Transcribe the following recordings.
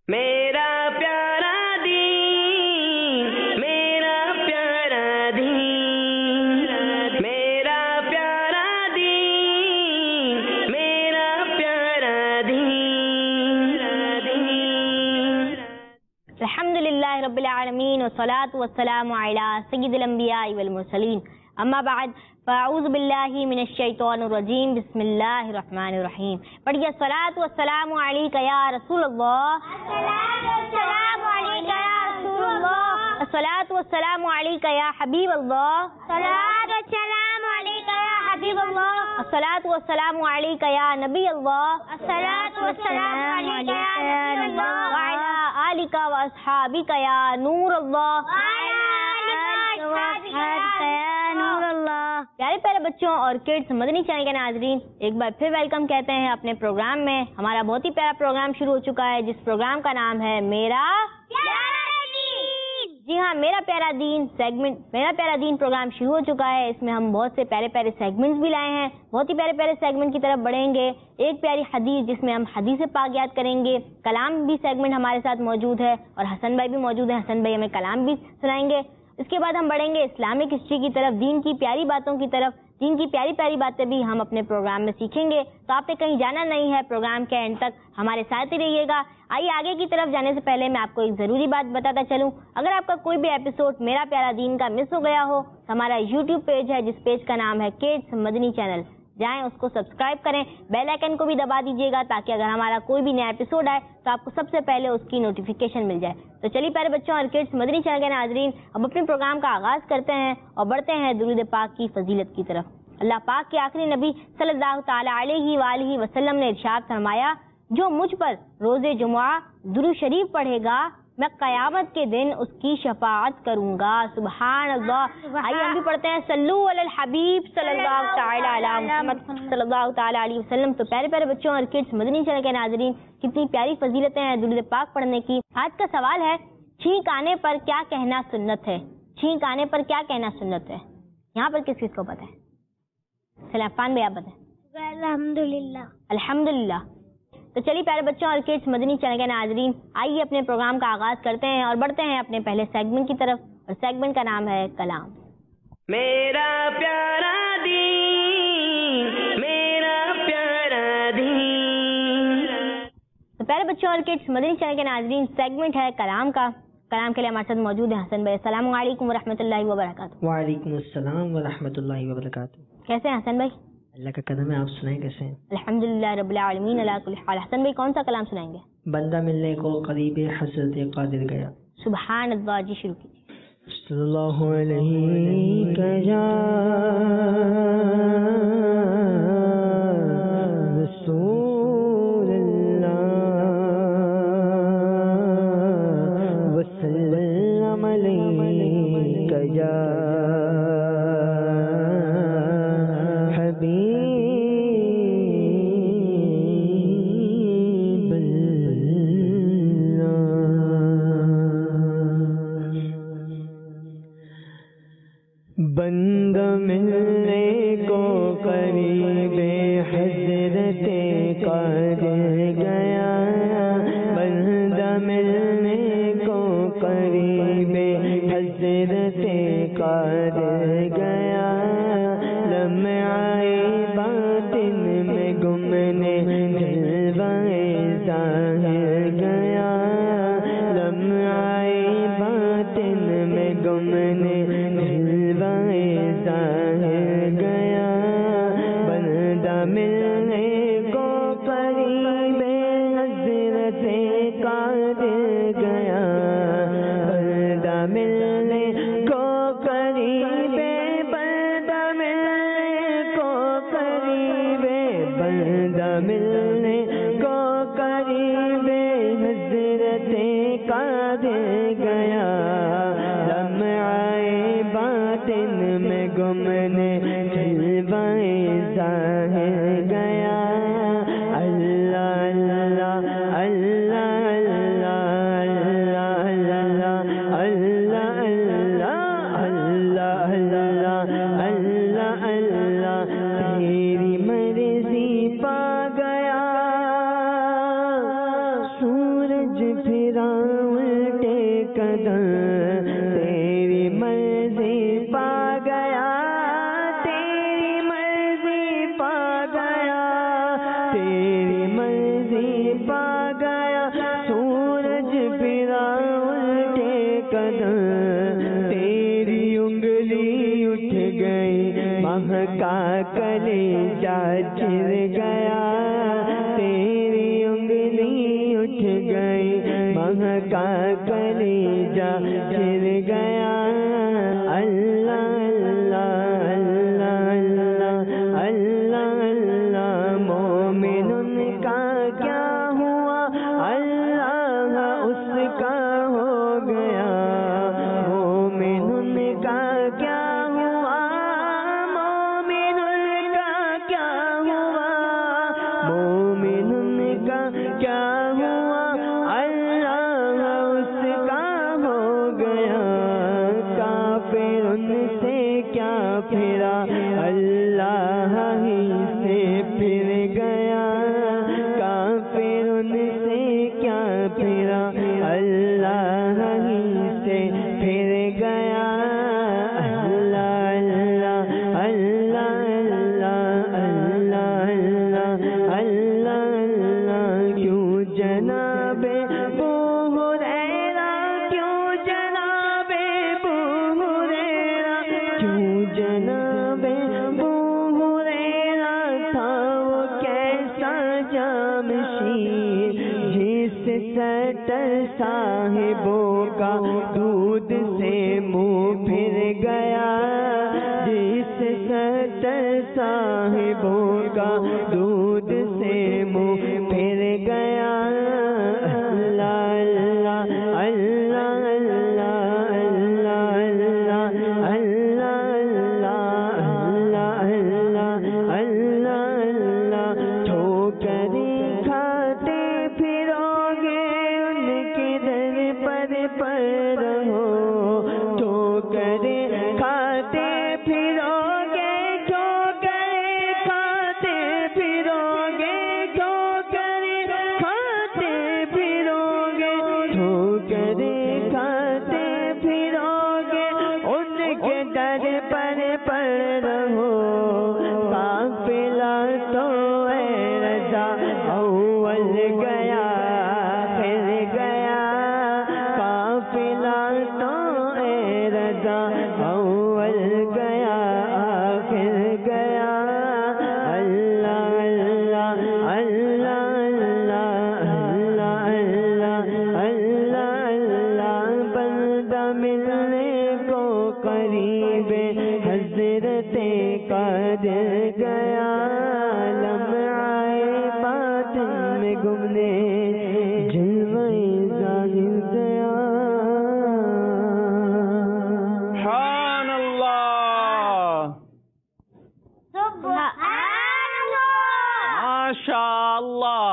میرا پیارا دین، میرا پیارا دین، میرا پیارا دین، میرا پیارا دین۔ الحمدللہ رب العالمین والصلاة والسلام علی سید الانبیاء والمرسلین، اما بعد فاعوذ باللہ من الشیطان الرجیم، بسم اللہ الرحمن الرحیم۔ پڑھیے الصلاۃ والسلام علیک یا رسول اللہ، السلام علیک یا رسول اللہ، الصلاۃ والسلام علیک یا حبیب اللہ، الصلاۃ والسلام علیک یا حبیب اللہ، الصلاۃ والسلام علیک یا نبی اللہ، الصلاۃ والسلام علیک یا نبی اللہ، وعلی آلک واصحابک یا نور اللہ، پیارے پیارے بچوں اور کڈس مدنی چینل کے ناظرین، ایک بار پھر ویلکم کہتے ہیں اپنے پروگرام میں۔ ہمارا بہت ہی پیارا پروگرام شروع ہو چکا ہے جس پروگرام کا نام ہے میرا پیارا دین۔ جی ہاں، میرا پیارا دین سیگمنٹ، میرا پیارا دین پروگرام شروع ہو چکا ہے۔ اس میں ہم بہت سے پیارے پیارے سیگمنٹس بھی لائے ہیں، بہت ہی پیارے پیارے سیگمنٹ کی طرف بڑھیں گے۔ ایک پیاری حدیث جس میں ہم حدیث پاک یاد کریں گے، کلام بھی سیگمنٹ ہمارے ساتھ موجود ہے اور حسن بھائی بھی موجود ہیں، حسن بھائی ہمیں کلام بھی سنائیں گے۔ اس کے بعد ہم بڑھیں گے اسلامک ہسٹری کی طرف، دین کی پیاری باتوں کی طرف، دین کی پیاری پیاری باتیں بھی ہم اپنے پروگرام میں سیکھیں گے۔ تو آپ نے کہیں جانا نہیں ہے، پروگرام کے اینڈ تک ہمارے ساتھ ہی رہیے گا۔ آئیے آگے کی طرف جانے سے پہلے میں آپ کو ایک ضروری بات بتاتا چلوں، اگر آپ کا کوئی بھی ایپیسوڈ میرا پیارا دین کا مس ہو گیا ہو، ہمارا یوٹیوب پیج ہے جس پیج کا نام ہے کڈس مدنی چینل، جائیں اس کو سبسکرائب کریں، بیل آئیکن کو بھی دبا دیجیے گا تاکہ اگر ہمارا کوئی بھی نیا ایپیسوڈ آئے تو آپ کو سب سے پہلے اس کی نوٹیفیکیشن مل جائے۔ تو چلیے پیارے بچوں اور کڈس مدنی چینل کے ناظرین، اب اپنے پروگرام کا آغاز کرتے ہیں اور بڑھتے ہیں درود پاک کی فضیلت کی طرف۔ اللہ پاک کے آخری نبی صلی اللہ تعالی علیہ وآلہ وسلم نے ارشاد فرمایا، جو مجھ پر روز جمعہ درود شریف پڑھے گا میں قیامت کے دن اس کی شفاعت کروں گا۔ سبحان اللہ۔ آئیے ہم بھی پڑھتے ہیں صلو علی الحبیب صلی اللہ تعالی علی محمد صلی اللہ تعالی علیہ وسلم۔ تو پیارے پیارے بچوں اور کڈس مدنی چینل کے ناظرین، کتنی پیاری فضیلتیں ہیں درود پاک پڑھنے کی۔ آج کا سوال ہے، چھینک آنے پر کیا کہنا سنت ہے؟ چھینک آنے پر کیا کہنا سنت ہے؟ یہاں پر کس کس کو پتہ ہے؟ سلیفان بھائی آپ بتائیں۔ الحمدللہ۔ الحمدللہ۔ تو چلیے پیارے بچوں اور کڈس مدنی چینل کے ناظرین، آئیے اپنے پروگرام کا آغاز کرتے ہیں اور بڑھتے ہیں اپنے پہلے سیگمنٹ کی طرف، اور سیگمنٹ کا نام ہے کلام۔ میرا پیارا دین، میرا پیارا دین۔ تو پیارے بچوں اور کڈس مدنی چینل کے ناظرین، سیگمنٹ ہے کلام کا۔ کلام کے لیے ہمارے ساتھ موجود ہیں حسن بھائی۔ السلام علیکم ورحمۃ اللہ وبرکاتہ۔ وعلیکم السلام ورحمۃ اللہ وبرکاتہ۔ کیسے ہیں حسن بھائی؟ اللہ کا کرم ہے، آپ سنائیں کیسے ہیں؟ الحمدللہ رب العالمین علی کل حال۔ حسن بھائی کون سا کلام سنائیں گے؟ بندہ ملنے کو قریب حضرت قادر گیا۔ سبحان اللہ، جی شروع کیجیے۔ صلی اللہ علیہ یا رسول اللہ وسلم علیک یا بندہ ملنے کو پھرا الٹے قدم تیری مرضی پا گیا تیری مرضی پا گیا تیری مرضی پا گیا سورج پھرا الٹے قدم تیری انگلی اٹھ گئی مہکا کلیجہ چر گیا تیری انگلی اٹھ گئی مہکا کلیجہ چر گیا اللہ اللہ اللہ اللہ اللہ اللہ مومن کا کیا ہوا اللہ اس کا ہو گیا مومن کا کیا ہوا مومن کا کیا ہوا مومن کا کیا ہوا اللہ اس کا ہو گیا کافر ان سے کیا پھرا اللہ ہی سے پھر گیا کافر ان سے کیا پھرا اللہ ہی سے پھر گیا اللہ اللہ اللہ اللہ اللہ اللہ اللہ کیوں جناب ابو ہریرہ کیوں جناب ابو ہریرہ کیوں جناب ابو ہریرہ تھا وہ کیسا جامشیر جس سٹر صاحبوں کا دودھ سے منہ پھر گیا جس سٹر صاحبوں کا دودھ سے منہ پھر گیا اللہ اللہ اللہ اللہ اللہ اللہ اللہ اللہ اللہ اللہ ٹھوکریں کھاتے پھرو گے ان کے در پر رہو ٹھوکریں کھاتے پھرو گے ٹھوکریں کھاتے پھرو گے ٹھوکریں کھاتے پھرو گے ٹھوکریں کھاتے پھرو گے ان کے در پر رہو قافلہ تو اے رضا اول گیا پھر گیا قافلہ تو اے رضا اول گیا پھر گیا اللہ اللہ اللہ اللہ اللہ اللہ اللہ بندہ ملنے کو قریب حضرت قادر گیا لمعائے باطن میں گمنے جلوہ ظاہر گیا سبحان اللہ ماشاء اللہ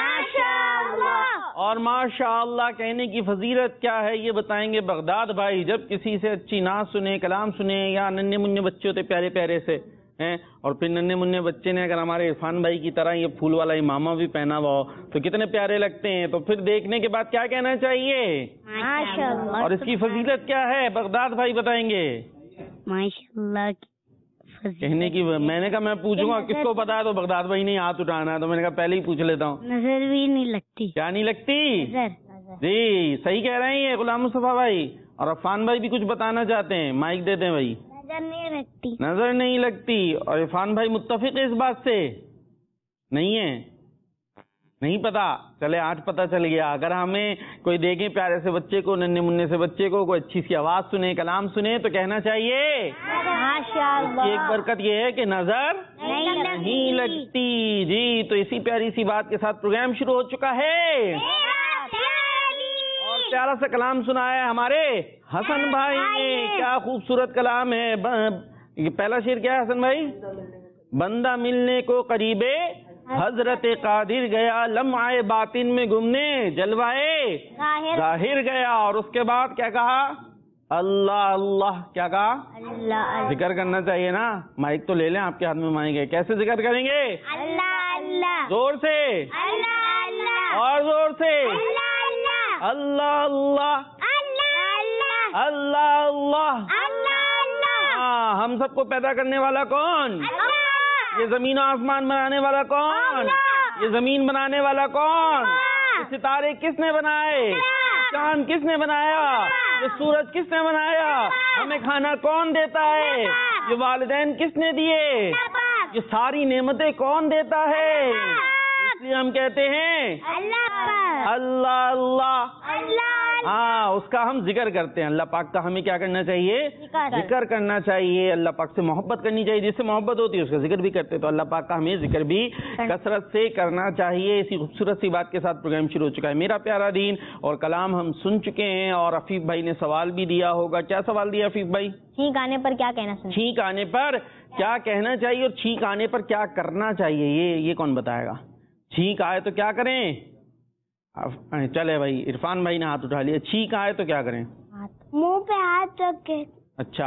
اور ماشاء اللہ کہنے کی فضیلت کیا ہے یہ بتائیں گے بغداد بھائی جب کسی سے اچھی نعت سنے کلام سنے یا ننھے منھے بچے ہوتے پیارے پیارے سے ہیں اور پھر ننھے منھے بچے نے اگر ہمارے عرفان بھائی کی طرح یہ پھول والا امامہ بھی پہنا ہوا ہو تو کتنے پیارے لگتے ہیں تو پھر دیکھنے کے بعد کیا کہنا چاہیے ماشاءاللہ اور اس کی فضیلت کیا ہے بغداد بھائی بتائیں گے ماشاءاللہ کہنے کی میں نے کہا میں پوچھوں گا کس کو پتا ہے تو بغداد بھائی نے ہاتھ اٹھانا ہے تو میں نے کہا پہلے ہی پوچھ لیتا ہوں نظر بھی نہیں لگتی کیا نہیں لگتی جی صحیح کہہ رہے ہیں یہ غلام مصطفیٰ بھائی اور عرفان بھائی بھی کچھ بتانا چاہتے ہیں مائک دیتے ہیں بھائی نظر نہیں لگتی نظر نہیں لگتی اور عرفان بھائی متفق ہے اس بات سے نہیں ہے نہیں پتا چلے آج پتا چل گیا اگر ہمیں کوئی دیکھیں پیارے سے بچے کو ننھے منھے سے بچے کو کوئی اچھی سی آواز سنے کلام سنے تو کہنا چاہیے ماشاءاللہ ایک برکت یہ ہے کہ نظر نہیں لگتی جی تو اسی پیاری سی بات کے ساتھ پروگرام شروع ہو چکا ہے اور پیارا سا کلام سنایا ہے ہمارے حسن بھائی نے کیا خوبصورت کلام ہے پہلا شعر کیا ہے حسن بھائی بندہ ملنے کو قریبے حضرت قادر گیا لمعے باطن میں گمنے جلوائے ظاہر گیا اور اس کے بعد کیا کہا اللہ اللہ کیا کہا اللہ ذکر کرنا چاہیے نا مائک تو لے لیں آپ کے ہاتھ میں مائک ہے کیسے ذکر کریں گے اللہ اللہ زور سے اللہ اللہ اور زور سے اللہ اللہ اللہ اللہ اللہ اللہ اللہ اللہ ہاں، ہم سب کو پیدا کرنے والا کون؟ یہ زمین و آسمان بنانے والا کون؟ یہ زمین بنانے والا کون؟ یہ ستارے کس نے بنائے؟ چاند کس نے بنایا؟ یہ سورج کس نے بنایا؟ ہمیں کھانا کون دیتا ہے؟ یہ والدین کس نے دیے؟ یہ ساری نعمتیں کون دیتا ہے؟ اس لیے ہم کہتے ہیں اللہ اللہ ہاں، اس کا ہم ذکر کرتے ہیں. اللہ پاک کا ہمیں کیا کرنا چاہیے؟ ذکر کرنا چاہیے. اللہ پاک سے محبت کرنی چاہیے. جس سے محبت ہوتی ہے اس کا ذکر بھی کرتے. تو اللہ پاک کا ہمیں ذکر بھی کثرت سے کرنا چاہیے. اسی خوبصورت سی بات کے ساتھ پروگرام شروع ہو چکا ہے میرا پیارا دین، اور کلام ہم سن چکے ہیں. اور عفیف بھائی نے سوال بھی دیا ہوگا. کیا سوال دیا عفیف بھائی؟ چھینک آنے پر کیا کہنا چاہیے؟ چھینک آنے پر کیا کہنا چاہیے اور چھینک آنے پر کیا کرنا چاہیے، یہ کون بتائے گا؟ چھینک آئے تو کیا کریں؟ چلے بھائی، عرفان بھائی نے ہاتھ اٹھا لیا. چھینک آئے تو کیا کریں؟ منہ پہ ہاتھ رکھ کے. اچھا،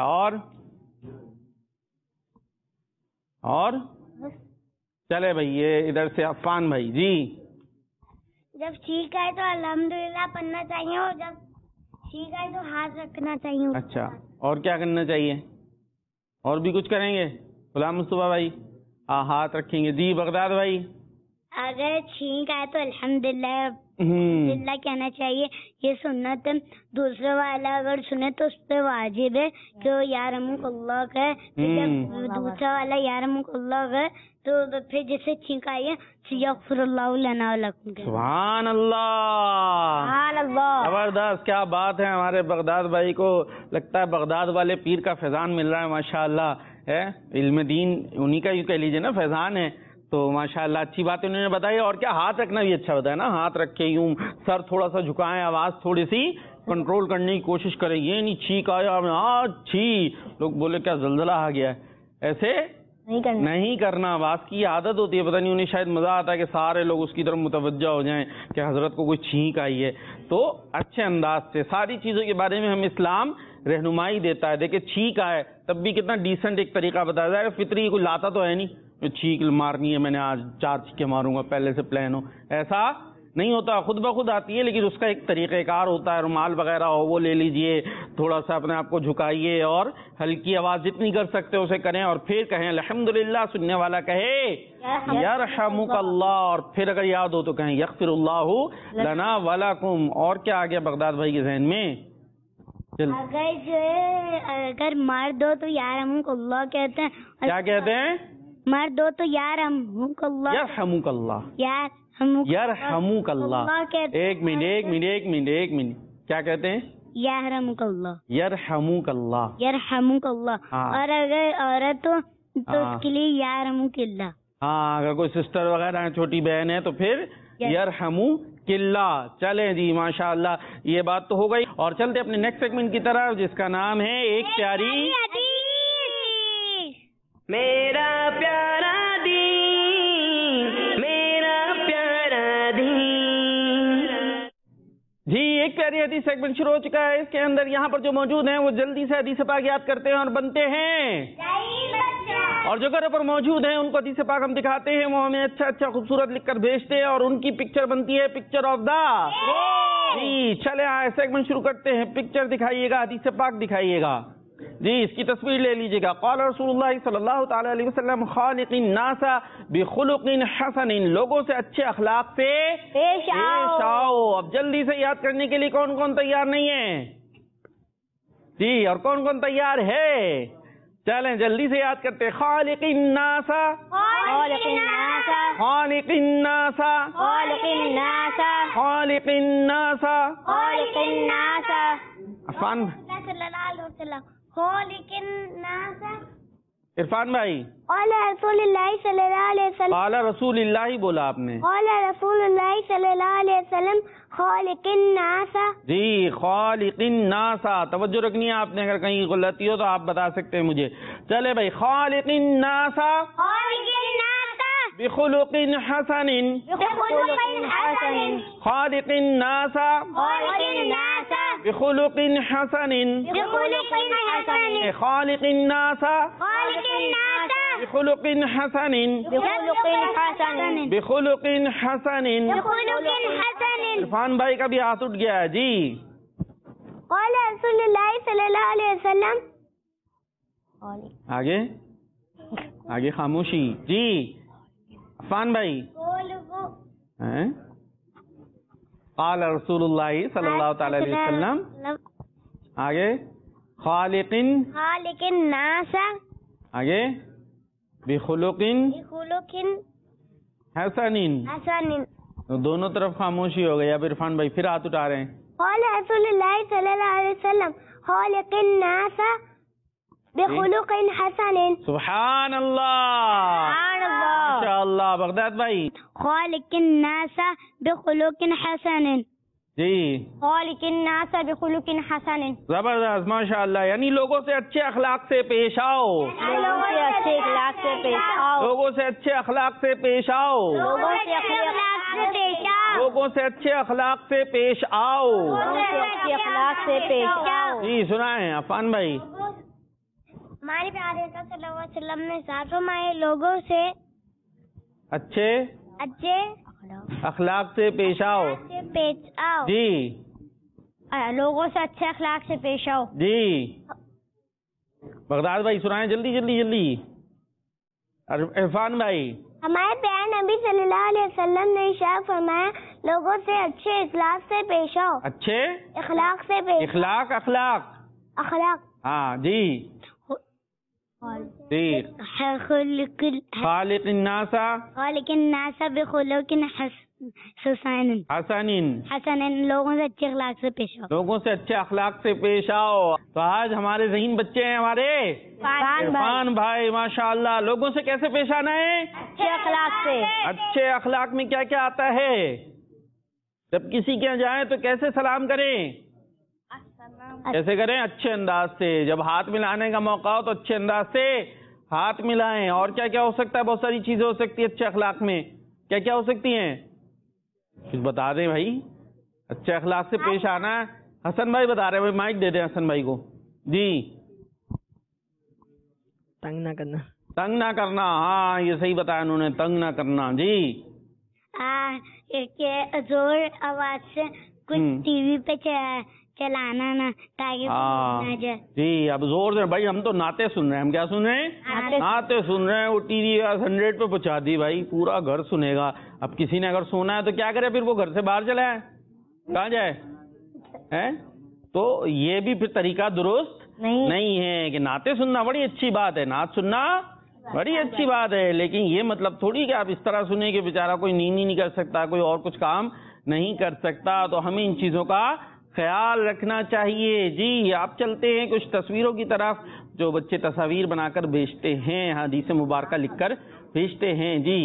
اور چلے بھائی، یہ ادھر سے عفان بھائی. جی، جب چھینک آئے تو الحمدللہ پڑھنا چاہیے، اور جب چھینک آئے تو ہاتھ رکھنا چاہیے. اچھا، اور کیا کرنا چاہیے؟ اور بھی کچھ کریں گے؟ غلام مصطفیٰ بھائی ہاتھ رکھیں گے. جی، بغداد بھائی. اگر چھینک آئے تو الحمدللہ کہنا چاہیے. یہ سنت ہے. دوسرے والا اگر سنے تو اس پہ واجب ہے کہ یا رحمک اللہ کہے. جب دوسرا والا یا رحمک اللہ کہے تو پھر جسے چھینک آئی ہے یغفر اللہ لنا ولکم. سبحان اللہ، سبحان اللہ، زبردست. کیا بات ہے. ہمارے بغداد بھائی کو لگتا ہے بغداد والے پیر کا فیضان مل رہا ہے. ماشاءاللہ ہے، علم دین انہی کا یوں کہہ لیجیے نا فیضان ہے. تو ماشاءاللہ اچھی بات انہوں نے بتائی. اور کیا ہاتھ رکھنا بھی اچھا ہوتا ہے نا. ہاتھ رکھ کے یوں سر تھوڑا سا جھکائیں، آواز تھوڑی سی کنٹرول کرنے کی کوشش کریں. یہ نہیں چھینک آیا چھی لوگ بولے کیا زلزلہ آ گیا ہے. ایسے نہیں کرنا. آواز کی عادت ہوتی ہے. پتہ نہیں انہیں شاید مزہ آتا ہے کہ سارے لوگ اس کی طرف متوجہ ہو جائیں کہ حضرت کو کوئی چھینک آئی ہے. تو اچھے انداز سے ساری چیزوں کے بارے میں ہم اسلام رہنمائی دیتا ہے. دیکھیں چھینک آئے تب بھی کتنا ڈیسنٹ ایک طریقہ بتایا جائے. فطری کوئی لاتا تو ہے نہیں چھینک مارنی ہے، میں نے آج 4 چھینکیں ماروں گا، پہلے سے پلان ہو. ایسا نہیں ہوتا. خود بخود آتی ہے، لیکن اس کا ایک طریقہ کار ہوتا ہے. رومال وغیرہ ہو وہ لے لیجئے، تھوڑا سا اپنے آپ کو جھکائیے اور ہلکی آواز جتنی کر سکتے اسے کریں. اور پھر کہیں الحمدللہ. سننے والا کہے یرحمک اللہ، اور پھر اگر یاد ہو تو کہیں یغفر اللہ لنا ولکم. اور کیا آ گیا بغداد بھائی کے ذہن میں؟ اگر مرد ہو تو یا رحمک اللہ کہتے ہیں. کیا کہتے ہیں؟ مرد ہو تو یا رحمک اللہ. یرحمک اللہ. یرحمک اللہ. ایک منٹ. کیا کہتے ہیں؟ یرحمک اللہ. یرحمک اللہ. یرحمک اللہ. اور اگر عورت ہو تو اس کے لیے یرحمک اللہ. ہاں، اگر کوئی سسٹر وغیرہ چھوٹی بہن ہے تو پھر یرحمک اللہ. چلیں جی، ماشاءاللہ یہ بات تو ہو گئی. اور چلتے اپنے نیکسٹ سیگمنٹ کی طرف جس کا نام ہے ایک پیاری میرا پیارا دین، میرا پیارا دین. جی، ایک پیاری حدیث سیگمنٹ شروع ہو چکا ہے. اس کے اندر یہاں پر جو موجود ہیں وہ جلدی سے حدیث پاک یاد کرتے ہیں اور بنتے ہیں، اور جو گھر پر موجود ہیں ان کو حدیث پاک ہم دکھاتے ہیں. وہ ہمیں اچھا خوبصورت لکھ کر بھیجتے ہیں اور ان کی پکچر بنتی ہے پکچر آف دا. جی چلے سیگمنٹ شروع کرتے ہیں. پکچر دکھائیے گا، حدیث پاک دکھائیے گا. جی، اس کی تصویر لے لیجیے گا. قال رسول اللہ صلی اللہ تعالی علیہ وسلم خالق الناس بخلق حسن. لوگوں سے اچھے اخلاق سے پیش آؤ. اب جلدی سے یاد کرنے کے لیے کون کون تیار نہیں ہے؟ جی، اور کون کون تیار ہے؟ چلیں جلدی سے یاد کرتے. خالق الناس، خالق الناس، خالق الناس، خالق الناس، خالق الناس. خالق الناس. عفان صلی اللہ علیہ وسلم. خالق الناس. عرفان بھائی. قال رسول اللہ صلی اللہ علیہ وسلم. قال رسول اللہ بولا آپ نے. قال رسول اللہ صلی اللہ علیہ وسلم خالق الناس. جی، خالق الناس. توجہ رکھنی ہے آپ نے، اگر کہیں غلطی ہو تو آپ بتا سکتے ہیں مجھے. چلے بھائی، خالق الناس خالق الناس بخلق حسن. بخلق حسن. خالق الناس خالق الناس بخلق حسن. بخلق حسن. خالق الناس خالق الناس بخلق حسن بخلق حسن بخلق حسن بخلق حسن عرفان بھائی کا بھی ہاتھ اٹھ گیا ہے جی. قال رسول اللہ صلی اللہ علیہ وسلم. آگے آگے خاموشی جی. عرفان بھائی ہیں؟ قال رسول اللہ صلی اللہ تعالی علیہ وسلم. آگے خالق الناس آگے بخلق بخلق حسن. حسن. دونوں طرف خاموشی ہو گئی. اب عرفان بھائی پھر ہاتھ اٹھا رہے ہیں. قال رسول اللہ صلی اللہ علیہ وسلم خالق الناس بخلق حسن. سبحان اللہ ماشاء اللہ. بغداد بھائی خالق الناس بخلق حسن. جی خالق الناس بخلق حسن. زبردست ماشاء اللہ. یعنی لوگوں سے اچھے اخلاق سے پیش آؤ. لوگوں سے اچھے اخلاق سے پیش آؤ. لوگوں سے اچھے اخلاق سے پیش آؤ. لوگوں سے اخلاق سے پیش آؤ. لوگوں سے اچھے اخلاق سے پیش آؤ. لوگوں سے اچھے اخلاق سے پیش آؤ. جی سنائیں عفان بھائی. ہمارے پیارے صلی اللہ علیہ وسلم نے ارشاد فرمایا لوگوں سے اچھے اچھے اخلاق سے پیش آؤ. سے پیش آؤ. جی لوگوں سے اچھے اخلاق سے پیش آؤ. جی بغداد بھائی سنائیں جلدی جلدی جلدی. عرفان بھائی ہمارے پیارے نبی صلی اللہ علیہ وسلم نے ارشاد فرمایا لوگوں سے اچھے اخلاق سے پیش آؤ. اچھے اخلاق سے پیش اخلاق اخلاق اخلاق. ہاں جی جی. خالق الناس خالق الناس بخلق حسن. حسن. لوگوں سے اچھے اخلاق سے پیش آؤ. لوگوں سے اچھے اخلاق سے پیش آؤ. تو آج ہمارے ذہین بچے ہیں ہمارے عرفان بھائی ماشاء اللہ. لوگوں سے کیسے پیش آنا ہے؟ اچھے اخلاق سے. اچھے اخلاق میں کیا کیا آتا ہے؟ جب کسی کے یہاں جائیں تو کیسے سلام کریں؟ کیسے کریں؟ اچھے انداز سے. جب ہاتھ ملانے کا موقع ہو تو اچھے انداز سے ہاتھ ملائیں. اور کیا کیا ہو سکتا ہے؟ بہت ساری چیزیں ہو سکتی ہیں اچھے اخلاق میں. کیا کیا ہو سکتی ہیں؟ کچھ بتا دیں بھائی. اچھے اخلاق سے پیش آنا. حسن بھائی بتا رہے ہیں. بھائی مائک دے دیں حسن بھائی کو. جی تنگ نہ کرنا. تنگ نہ کرنا. ہاں یہ صحیح بتایا انہوں نے. تنگ نہ کرنا. جی زور آواز سے کچھ ٹی وی پہ چلانا نا تاکہ جی. اب زور سے بھائی ہم تو نعتیں سن رہے ہیں. ہم کیا سن رہے ہیں؟ نعتیں سن رہے ہیں. وہ ٹی وی 100 پہ پہنچا دی بھائی. پورا گھر سنے گا. اب کسی نے اگر سونا ہے تو کیا کرے؟ پھر وہ گھر سے باہر چلا ہے. کہاں جائے؟ تو یہ بھی پھر طریقہ درست نہیں ہے کہ نعتیں سننا بڑی اچھی بات ہے. نعت سننا بڑی اچھی بات ہے. لیکن یہ مطلب تھوڑی کہ آپ اس طرح سنیں کہ بیچارہ کوئی نیند نہیں کر سکتا, کوئی اور کچھ کام نہیں کر سکتا. تو ہمیں ان چیزوں کا خیال رکھنا چاہیے. جی آپ چلتے ہیں کچھ تصویروں کی طرف جو بچے تصاویر بنا کر بھیجتے ہیں, حدیث مبارکہ لکھ کر بھیجتے ہیں. جی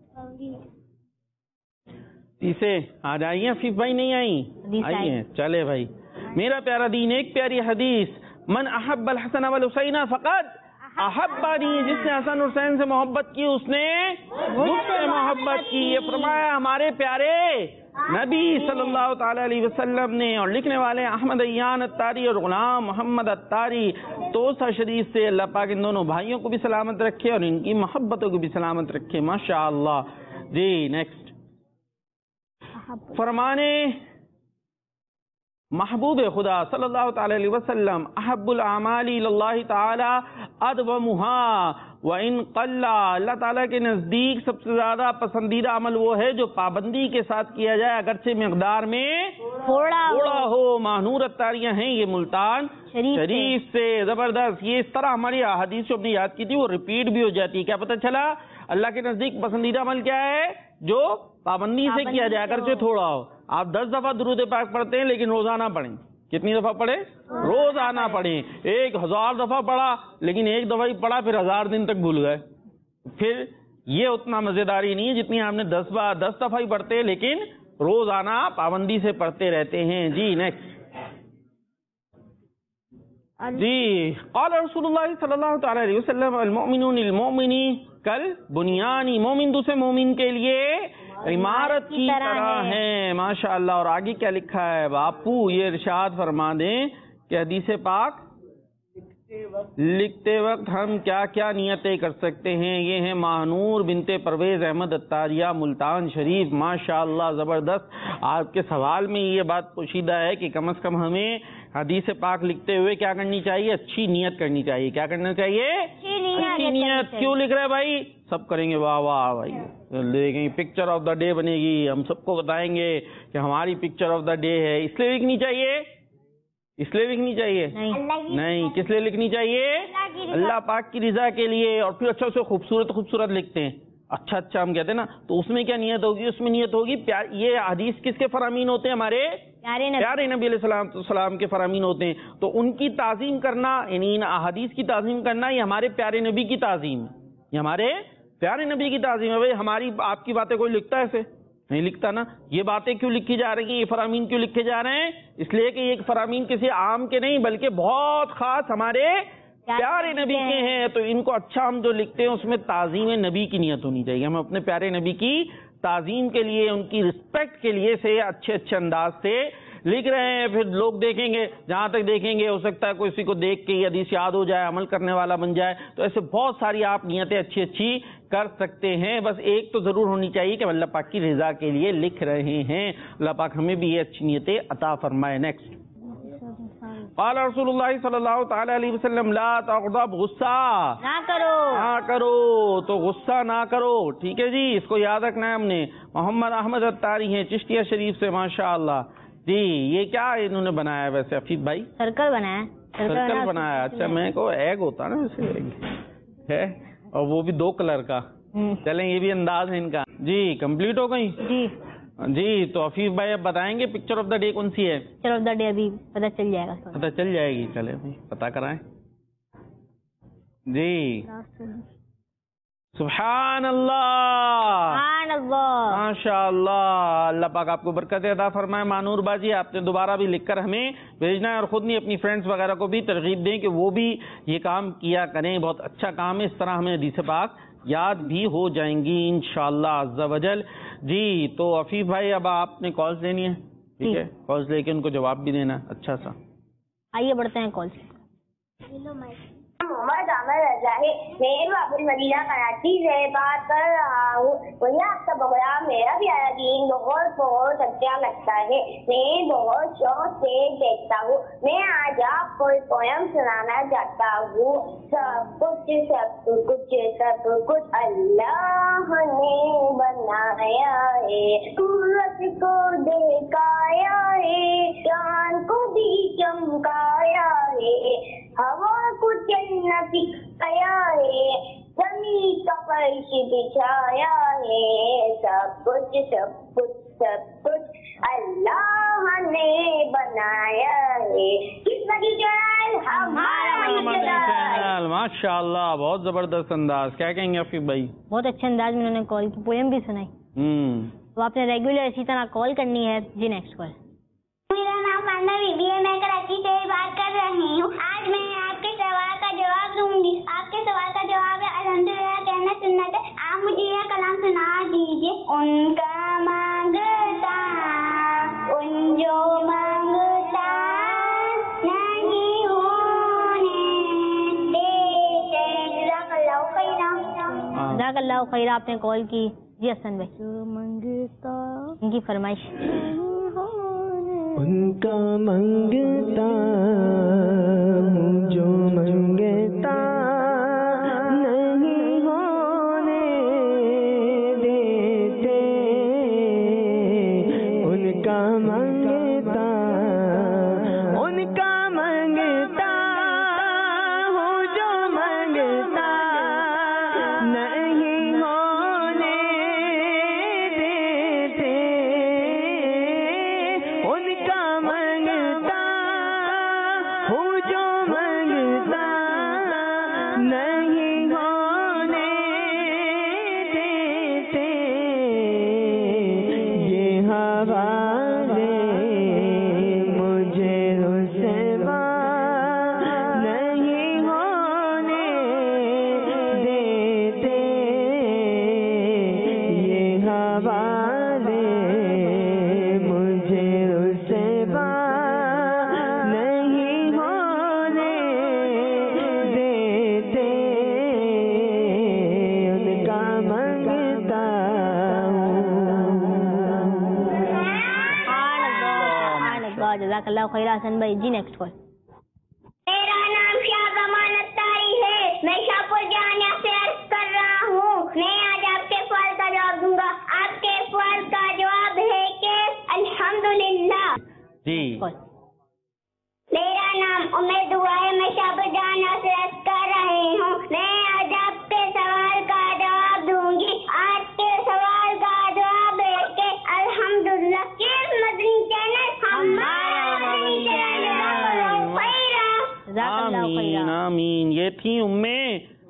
اسے آ جائیے. حفیظ بھائی نہیں آئی؟ آئیے. چلے بھائی. میرا پیارا دین ایک پیاری حدیث, من احب الحسن والحسین فقط احبانی, جس نے حسن حسین سے محبت کی اس نے مجھ سے محبت کی. یہ فرمایا ہمارے پیارے نبی صلی اللہ تعالی علیہ وسلم نے. اور لکھنے والے احمد ایان اتاری اور غلام محمد اتاری توسا شریف سے. اللہ پاک ان دونوں بھائیوں کو بھی سلامت رکھے اور ان کی محبتوں کو بھی سلامت رکھے. ماشاء اللہ. جی نیکسٹ فرمانے محبوب خدا صلی اللہ تعالی علیہ وسلم, احب الاعمال اللہ تعالی ادومها وان قل. اللہ تعالیٰ کے نزدیک سب سے زیادہ پسندیدہ عمل وہ ہے جو پابندی کے ساتھ کیا جائے, اگرچہ مقدار میں تھوڑا ہو. ماہنور اتاریاں ہیں یہ ملتان شریف سے. زبردست. یہ اس طرح ہماری احادیث جو اپنی یاد کی تھی وہ ریپیٹ بھی ہو جاتی. کیا پتہ چلا؟ اللہ کے نزدیک پسندیدہ عمل کیا ہے؟ جو پابندی سے کیا جائے اگرچہ تھوڑا ہو. آپ 10 دفعہ درود پاک پڑھتے ہیں لیکن روزانہ پڑھیں. کتنی دفعہ پڑھیں؟ روزانہ پڑھیں. 1000 دفعہ پڑھا لیکن ایک دفعہ ہی پڑھا, پھر 1000 دن تک بھول گئے. پھر یہ اتنا مزیداری نہیں ہے جتنی آپ نے 10 دفعہ ہی پڑھتے ہیں لیکن روزانہ پابندی سے پڑھتے رہتے ہیں. جی نیکسٹ. جی قال رسول اللہ صلی اللہ تعالی علیہ وسلم, المؤمنون للمؤمن کالبنیان. مومن دوسرے مومن کے لیے عمارت کی طرح ہے. ماشاء اللہ. اور آگے کیا لکھا ہے باپو؟ یہ ارشاد فرما دیں کہ حدیث پاک لکھتے وقت ہم کیا کیا نیتیں کر سکتے ہیں؟ یہ ہیں ماہنور بنت پرویز احمد اتاریہ، ملتان شریف. ماشاءاللہ زبردست. آپ کے سوال میں یہ بات پوشیدہ ہے کہ کم از کم ہمیں حدیث پاک لکھتے ہوئے کیا کرنی چاہیے؟ اچھی نیت کرنی چاہیے. کیا کرنا چاہیے؟ اچھی نیت. کیوں لکھ رہے بھائی؟ سب کریں گے واہ واہ بھائی. دیکھیں پکچر آف دا ڈے بنے گی، ہم سب کو بتائیں گے کہ ہماری پکچر آف دا ڈے ہے. اس لیے لکھنی چاہیے؟ اس لیے لکھنی چاہیے؟ نہیں. کس لیے لکھنی چاہیے؟ اللہ پاک کی رضا کے لیے. اور پھر اچھا اسے خوبصورت لکھتے ہیں. اچھا ہم کہتے ہیں نا، تو اس میں کیا نیت ہوگی؟ اس میں نیت ہوگی یہ حدیث کس کے فرامین ہوتے ہیں؟ ہمارے پیارے نبی علیہ السلام کے فرامین ہوتے ہیں. تو ان کی تعظیم کرنا، یعنی ان احادیث کی تعظیم کرنا، یہ ہمارے پیارے نبی کی تعظیم ہے. یہ ہمارے پیارے نبی کی تعظیم ہے. بھائی ہماری آپ کی باتیں کوئی لکھتا ہے ایسے؟ نہیں لکھتا نا. یہ باتیں کیوں لکھی جا رہی ہیں؟ یہ فرامین کیوں لکھے جا رہے ہیں؟ اس لیے کہ یہ فرامین کسی عام کے نہیں بلکہ بہت خاص ہمارے پیارے نبی کے ہیں. تو ان کو اچھا ہم جو لکھتے ہیں اس میں تعظیم نبی کی نیت ہونی چاہیے. ہم اپنے پیارے نبی کی تعظیم کے لیے، ان کی رسپیکٹ کے لیے سے اچھے انداز سے لکھ رہے ہیں. پھر لوگ دیکھیں گے، جہاں تک دیکھیں گے، ہو سکتا ہے کوئی کسی کو دیکھ کے یہ حدیث یاد ہو جائے، عمل کرنے والا بن جائے. تو ایسے بہت ساری آپ نیتیں اچھی کر سکتے ہیں. بس ایک تو ضرور ہونی چاہیے کہ اللہ پاک کی رضا کے لیے لکھ رہے ہیں. اللہ پاک ہمیں بھی یہ اچھی نیتیں عطا فرمائے. نیکسٹ. قال رسول اللہ صلی اللہ تعالی علیہ وسلم لا تغضب، غصہ نہ کرو. تو غصہ نہ کرو، ٹھیک ہے جی. اس کو یاد رکھنا ہے ہم نے. محمد احمد اتاری ہیں چشتیہ شریف سے، ماشاءاللہ جی. یہ کیا انہوں نے بنایا ہے ویسے عفیف بھائی؟ سرکل بنایا. اچھا میں کو ایگ ہوتا نا ویسے ہے، اور وہ بھی 2 کلر کا. چلیں یہ بھی انداز ہے ان کا. جی کمپلیٹ ہو گئی جی. تو عفیف بھائی اب بتائیں گے پکچر آف دا ڈے کون سی ہے؟ پکچر آف دا ڈے ابھی پتہ چل جائے گا. پتہ چل جائے گی. چلے بھائی پتہ کرائیں جی. سبحان اللہ ماشاء اللہ. اللہ پاک آپ کو برکت عطا فرمائے. مانور باجی آپ نے دوبارہ بھی لکھ کر ہمیں بھیجنا ہے، اور خود نہیں اپنی فرینڈز وغیرہ کو بھی ترغیب دیں کہ وہ بھی یہ کام کیا کریں. بہت اچھا کام ہے. اس طرح ہمیں حدیث پاک یاد بھی ہو جائیں گی انشاءاللہ عز و جل. جی تو عفیف بھائی اب آپ نے کالز لینی ہے، ٹھیک ہے؟ کالز لے کے ان کو جواب بھی دینا ہے. اچھا سا آئیے بڑھتے ہیں کالز. محمد عامر رضا ہے، میں باب المدینہ کراچی سے بات کر رہا ہوں. مجھے آپ کا پروگرام میرا پیارا دین بہت اچھا لگتا ہے. میں بہت شوق سے دیکھتا ہوں. میں آج آپ کو ایک پویم سنانا چاہتا ہوں. سب کچھ اللہ نے بنایا ہے، سورج کو دکھایا ہے، چاند کو بھی چمکایا ہے، ہوا کو چلنا سکھایا ہے، زمین کا فرش بچھایا ہے. سب کچھ اللہ نے بنایا ہے. کس لگی چینل؟ ہمارا. ماشاء اللہ بہت زبردست انداز. کیا کہیں گے عفیف بھائی؟ بہت اچھے انداز میں انہوں نے کال کی، پویم بھی سنائی. تو آپ نے ریگولر اسی طرح کال کرنی ہے. جی نیکسٹ کال. میرا نام مانا بی بی ہے، میں کراچی سے بات کر رہی ہوں. آج میں آپ کے سوال کا جواب دوں گی. آپ کے سوال کا جواب ہے الحمدللہ کہنا سنت ہے. آپ مجھے یہ کلام سنا دیجیے. ان کا مانگتا ان جو مانگتا نہیں ہونے دیتے. جزاک اللہ خیرا. جزاک اللہ خیرہ. آپ نے کال کی. جی حسن بھائی منگتا ان کی فرمائش. ان کا منگتا جو منگتا نہیں ہونے دیتے. ان کا منگتا ہوں جو منگتا نہیں ہونے دیتے. ان کا منگتا जज़ाकल्लाहु खैरा। हसन भाई जी नेक्स्ट कॉल। मेरा नाम शाहजमान अत्तारी है, मैं शाहपुर जानिया से अर्ज कर रहा हूँ। मैं आज आपके सवाल का जवाब दूंगा। आपके सवाल का जवाब है कि अल्हम्दुलिल्लाह। जी। मेरा नाम उमैद हुआ है, मैं शाहपुर जानिया से अर्ज कर रही हूँ। मैं आज आपके सवाल का जवाब दूंगी। आज के सवाल का जवाब है कि अल्हम्दुलिल्लाह। किस मदनी चैनल? हमारा मदनी चैनल। आमीन आमीन। ये थी उम्मे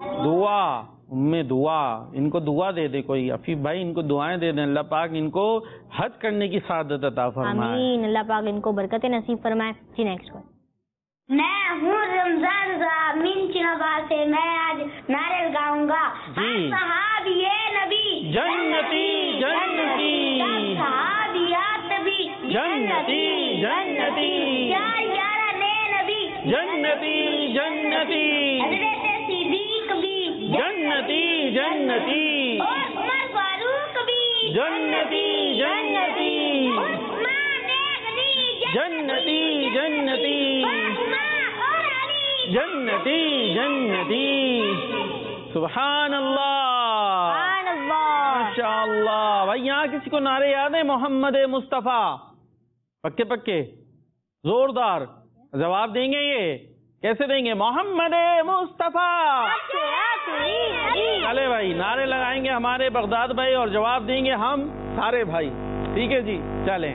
दुआ। इनको दुआ दे दे कोई, अफीफ भाई इनको दुआएं दे दें, अल्लाह पाक इनको हज करने की सादत अता फरमाए। आमीन, अल्लाह पाक इनको बरकतें नसीब फरमाए। जी नेक्स्ट कॉल। मैं हूँ रमजान मिंचनवा से, मैं आज नारे लगाऊंगा। सहाबिये नबी जन्नती जन्नती, सहाबियात भी जन्नती जन्नती, यारा ने नबी जन्नती जन्नती, हज़रत सिद्दीक भी जन्नती जन्नती, और उमर फारूक भी जन्नती जन्नती, उस्मान गनी जन्नती जन्नती, जन्नती जन्नती। सुभान अल्लाह, माशाअल्लाह। भाई यहाँ किसी को नारे याद है? मोहम्मद मुस्तफ़ा, पक्के पक्के जोरदार जवाब देंगे। ये कैसे देंगे? मोहम्मद मुस्तफ़ा। चले भाई, नारे लगाएंगे हमारे बगदाद भाई और जवाब देंगे हम सारे भाई। ठीक है जी, चलें।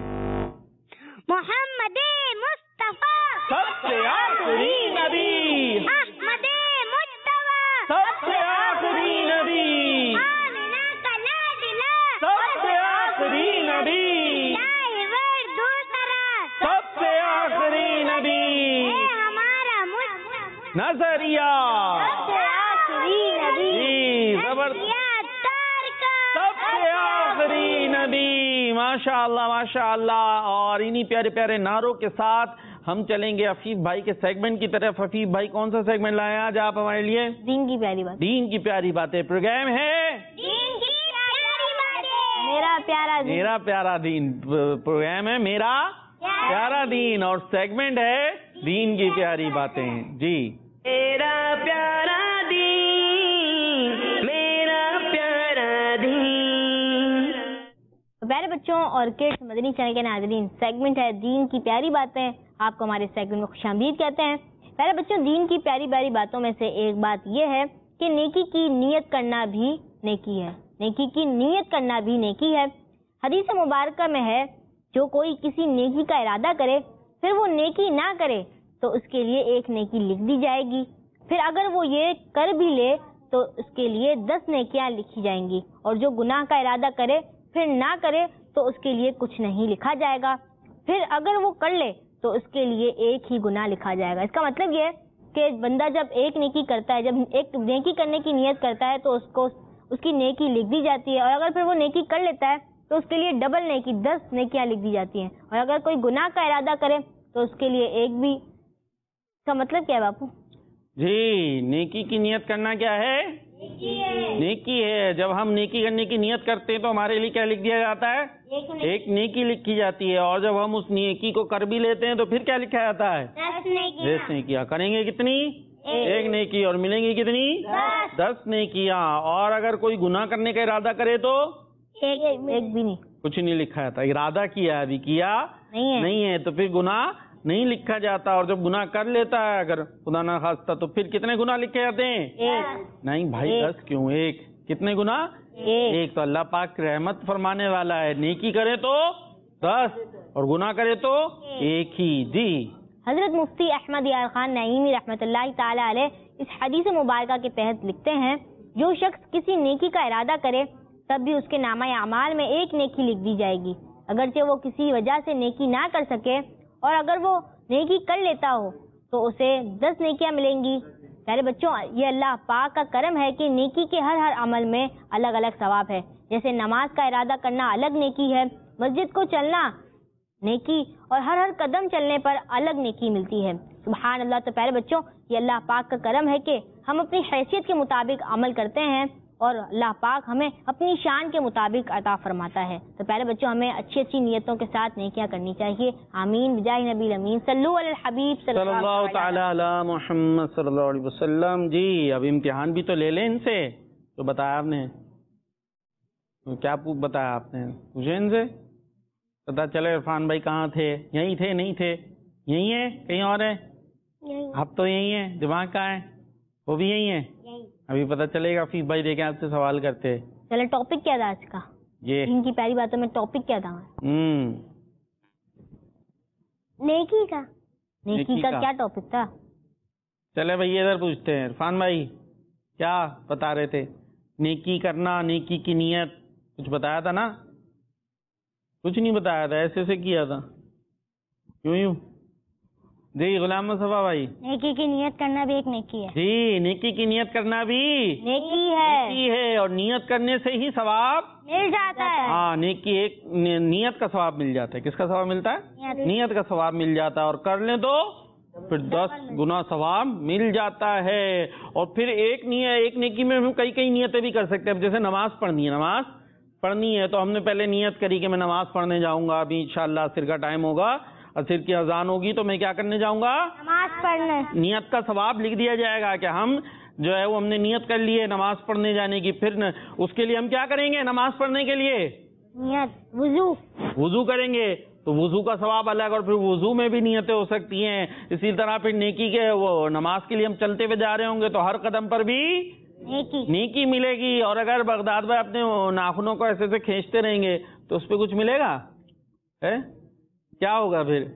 मोहम्मद मुस्तफा, सबसे आखिरी नबी, अहमद मुज्तबा, सबसे आखिरी नबी, आमिना का लाडला, सबसे आखिरी नबी, ड्राइवर दूसरा, सबसे आखिरी नबी, है हमारा नजरिया, सबसे आखिरी नबी, जी जबरदस्त, सबसे आखिरी नबी। माशाअल्लाह माशाअल्लाह। और इन्हीं प्यारे प्यारे नारों के साथ हम चलेंगे अफीफ भाई के सेगमेंट की तरफ। अफीफ भाई कौन सा सेगमेंट लाए आज आप हमारे लिए? दीन की प्यारी बात। दीन की प्यारी बातें। प्रोग्राम है दीन की प्यारी बातें, मेरा प्यारा दीन। मेरा प्यारा दीन। प्रोग्राम है मेरा प्यारा दीन और सेगमेंट है दीन की प्यारी बातें। जी। मेरा प्यारा दीन, मेरा प्यारा दीन। तो प्यारे बच्चों और किड्स मदनी चैनल के नाज़रीन, सेगमेंट है दीन की प्यारी बातें। आपको हमारे सेगमेंट में खुशामदीद कहते हैं। प्यारे बच्चों, दीन की प्यारी प्यारी बातों में से एक बात यह है कि नेकी की नीयत करना भी नेकी है। नेकी की नीयत करना भी नेकी है। हदीस मुबारक में है, जो कोई किसी नेकी का इरादा करे फिर वो नेकी ना करे तो उसके लिए एक नेकी लिख दी जाएगी। फिर अगर वो ये कर भी ले तो उसके लिए 10 नेकियां लिखी जाएंगी। और जो गुनाह का इरादा करे फिर ना करे तो उसके लिए कुछ नहीं लिखा जाएगा। फिर अगर वो कर ले तो उसके लिए एक ही गुनाह लिखा जाएगा। इसका मतलब ये है कि बंदा जब एक नेकी करता है, जब एक नेकी करने की नियत करता है तो उसको उसकी नेकी लिख दी जाती है। और अगर फिर वो नेकी कर लेता है तो उसके लिए डबल नेकी 10 नेकियां लिख दी जाती हैं। और अगर कोई गुनाह का इरादा करे तो उसके लिए एक भी। इसका मतलब क्या है बापू? जी, नेकी की नियत करना क्या है? नेकी है। जब हम नेकी करने की नियत करते हैं तो हमारे लिए क्या लिख दिया जाता है? एक नेकी लिखी जाती है। और जब हम उस नेकी को कर भी लेते हैं तो फिर क्या लिखा जाता है? 10 नेकियां। करेंगे कितनी? एक नेकी। और मिलेंगी कितनी? 10 नेकियां। और अगर कोई गुनाह करने का इरादा करे तो एक भी नहीं, कुछ नहीं लिखा जाता। इरादा किया, अभी किया नहीं है तो फिर गुनाह नहीं लिखा जाता। और जब गुनाह कर लेता है अगर खुदा ना खास्ता तो फिर कितने गुनाह लिखे जाते हैं? एक। नहीं भाई, 10 क्यों? एक। कितने गुनाह? एक। तो अल्लाह पाक रहमत फरमाने वाला है। नेकी करे तो 10 और गुनाह करे तो एक ही। जी। हजरत मुफ्ती अहमद यार खान नईमी रहमतुल्लाह ताला अलैह इस हदीस मुबारका के तहत लिखते हैं, जो शख्स किसी नेकी का इरादा करे तब भी उसके नामा अमाल में एक नेकी लिख दी जाएगी, अगरचे वो किसी वजह से नेकी ना कर सके। और अगर वो नेकी कर लेता हो तो उसे 10 नेकियां मिलेंगी। प्यारे बच्चों, ये अल्लाह पाक का करम है कि नेकी के हर अमल में अलग अलग सवाब है। जैसे नमाज का इरादा करना अलग नेकी है, मस्जिद को चलना नेकी, और हर कदम चलने पर अलग नेकी मिलती है। सुभान अल्लाह। तो प्यारे बच्चों, ये अल्लाह पाक का करम है कि हम अपनी हैसियत के मुताबिक अमल करते हैं اور اللہ پاک ہمیں اپنی شان کے مطابق عطا فرماتا ہے. تو پہلے بچوں ہمیں اچھی اچھی نیتوں کے ساتھ نیکیاں کرنی چاہیے. آمین بجاہ نبی الامین صلو علی الحبیب صلی اللہ تعالی علی محمد صلی اللہ علیہ وسلم. جی اب امتحان بھی تو لے لیں ان سے. تو بتایا آپ نے کیا بتایا آپ نے؟ پوچھیں ان سے پتا چلے عرفان بھائی کہاں تھے, یہیں تھے نہیں تھے, یہیں ہیں کہیں اور ہیں؟ آپ تو یہیں ہیں. دماغ کہاں ہے؟ وہ بھی یہیں ہیں. ابھی پتہ چلے گا. حفیظ بھائی دیکھیں آپ سے سوال کرتے. چلے ٹاپک کیا تھا آج کا؟ یہ ان کی پہلی باتوں میں ٹاپک کیا تھا؟ نیکی کا. نیکی کا کیا ٹاپک تھا؟ چلے بھائی ادھر پوچھتے ہیں. عرفان بھائی کیا بتا رہے تھے؟ نیکی کرنا, نیکی کی نیت کچھ بتایا تھا نا؟ کچھ نہیں بتایا تھا, ایسے سے کیا تھا یوں. جی غلام مصطفیٰ بھائی, نیکی کی نیت کرنا بھی ایک نیکی ہے. جی نیکی کی نیت کرنا بھی نیکی ہے, اور نیت کرنے سے ہی ثواب مل جاتا ہے. ہاں نیکی ایک نیت کا ثواب مل جاتا ہے. کس کا ثواب ملتا ہے؟ نیت کا ثواب مل جاتا ہے. اور کر لیں تو پھر 10 گنا ثواب مل جاتا ہے. اور پھر ایک نیکی میں ہم کئی نیتیں بھی کر سکتے ہیں. جیسے نماز پڑھنی ہے تو ہم نے پہلے نیت کری کہ میں نماز پڑھنے جاؤں گا. ابھی انشاءاللہ عصر کا ٹائم ہوگا, عصر کی اذان ہوگی تو میں کیا کرنے جاؤں گا؟ نماز پڑھنے. نیت کا ثواب لکھ دیا جائے گا کہ ہم جو ہے وہ ہم نے نیت کر لی ہے نماز پڑھنے جانے کی. پھر اس کے لیے ہم کیا کریں گے؟ نماز پڑھنے کے لیے نیت وضو کریں گے تو وضو کا ثواب الگ, اور پھر وضو میں بھی نیتیں ہو سکتی ہیں. اسی طرح پھر نیکی کے وہ نماز کے لیے ہم چلتے ہوئے جا رہے ہوں گے تو ہر قدم پر بھی نیکی ملے گی. اور اگر بغداد بھائی اپنے ناخنوں کو ایسے سے کھینچتے رہیں گے تو اس پہ کچھ ملے گا؟ کیا ہوگا پھر؟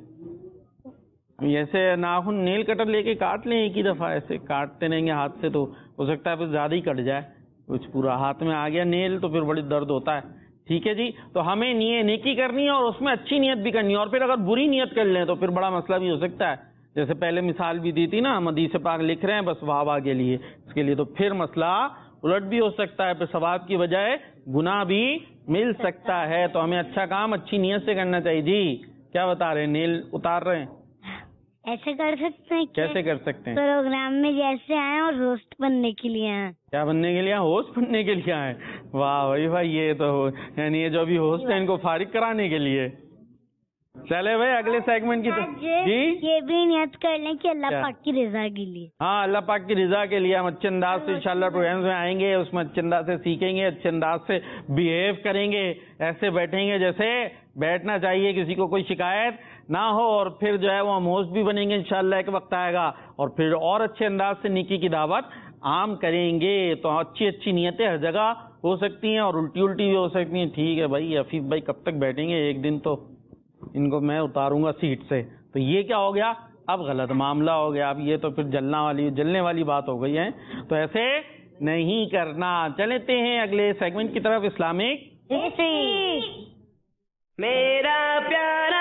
ایسے ناخن نیل کٹر لے کے کاٹ لیں ایک ہی دفعہ, ایسے کاٹتے رہیں گے ہاتھ سے تو ہو سکتا ہے پھر زیادہ ہی کٹ جائے. کچھ پورا ہاتھ میں آ گیا نیل تو پھر بڑی درد ہوتا ہے. ٹھیک ہے جی, تو ہمیں نیکی کرنی ہے اور اس میں اچھی نیت بھی کرنی ہے. اور پھر اگر بری نیت کر لیں تو پھر بڑا مسئلہ بھی ہو سکتا ہے. جیسے پہلے مثال بھی دی تھی نا, ہم حدیث پاک لکھ رہے ہیں بس واہ کے لیے, اس کے لیے تو پھر مسئلہ الٹ بھی ہو سکتا ہے. پھر ثواب کی بجائے گناہ بھی مل سکتا ہے. تو ہمیں اچھا کام اچھی نیت سے کرنا چاہیے. جی کیا بتا رہے ہیں؟ نیل اتار رہے ہیں. ایسے کر سکتے ہیں. کیسے کر سکتے ہیں؟ پروگرام میں جیسے آئے اور ہوسٹ بننے کے لیے آئے. کیا بننے کے لیے؟ ہوسٹ بننے کے لیے آئے. واہ بھائی یہ تو یعنی یہ جو ابھی ہوسٹ ہیں ان کو فارغ کرانے کے لیے. چلے بھائی اگلے سیگمنٹ کی جی یہ بھی نیت کر لیں کہ اللہ پاک کی رضا کے لیے. ہاں اللہ پاک کی رضا کے لیے ہم اچھے انداز سے انشاءاللہ پروگرامز میں آئیں گے, اس میں اچھے انداز سے سیکھیں گے, اچھے انداز سے بیہیو کریں گے, ایسے بیٹھیں گے جیسے بیٹھنا چاہیے, کسی کو کوئی شکایت نہ ہو. اور پھر جو ہے وہ ہم ہوسٹ بھی بنیں گے انشاءاللہ, ایک وقت آئے گا اور پھر اور اچھے انداز سے نیکی کی دعوت عام کریں گے. تو اچھی نیتیں ہر جگہ ہو سکتی ہیں اور الٹی بھی ہو سکتی ہیں. ٹھیک ہے بھائی, حفیظ بھائی کب تک بیٹھیں گے؟ ایک دن تو ان کو میں اتاروں گا سیٹ سے. تو یہ کیا ہو گیا؟ اب غلط معاملہ ہو گیا. اب یہ تو پھر جلنے والی بات ہو گئی ہے. تو ایسے نہیں کرنا. چلتے ہیں اگلے سیگمنٹ کی طرف, اسلامک ہسٹری. میرا پیارا